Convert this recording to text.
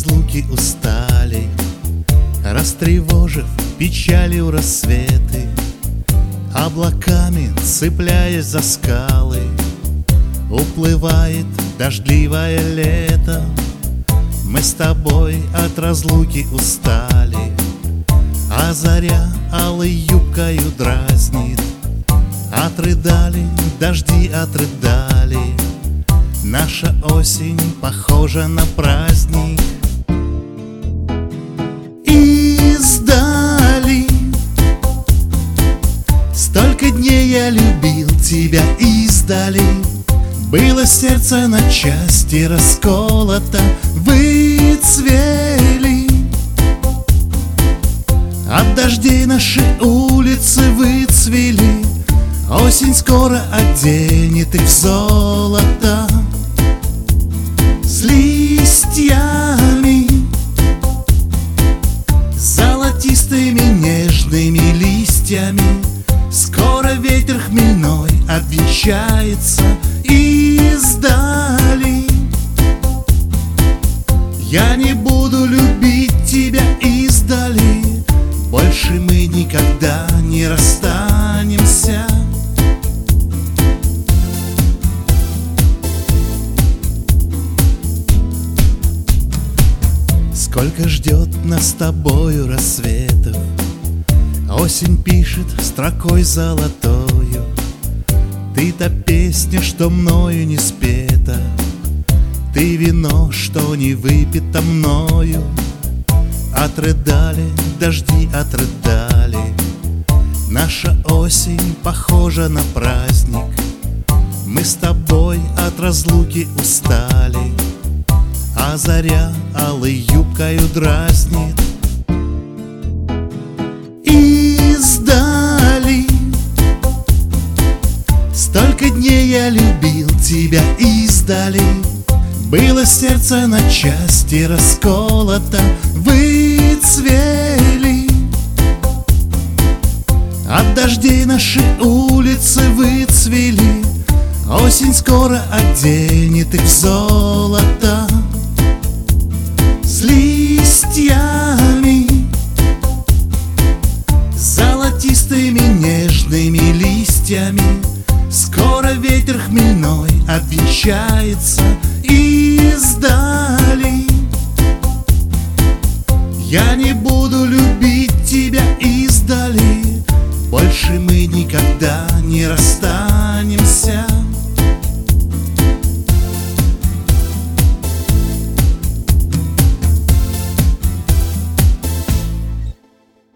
разлуки устали, растревожив печалью рассветы, облаками цепляясь за скалы. Уплывает дождливое лето, мы с тобой от разлуки устали, а заря алой юбкою дразнит. Отрыдали, дожди отрыдали, наша осень похожа на праздник. Издали столько дней я любил тебя, издали было сердце на части расколото, выцвели от дождей наши улицы, выцвели. Осень скоро оденет их в золото с листьями, золотистыми нежными листьями. Скоро ветер хмельной обвенчается. Издали я не буду любить тебя, издали больше мы никогда не расстанемся. Сколько ждет нас с тобою рассветов, осень пишет строкой золотою. Ты та песня, что мною не спета, ты вино, что не выпито мною. Отрыдали, дожди отрыдали, наша осень похожа на праздник. Мы с тобой от разлуки устали, а заря алой юбкою дразнит. Издали столько дней я любил тебя, издали было сердце на части расколото, выцвели от дождей наши улицы, выцвели. Осень скоро оденет их в золото с листьями, золотистыми нежными листьями. Скоро ветер хмельной обвенчается. Издали я не буду любить тебя, издали больше мы никогда не расстанемся.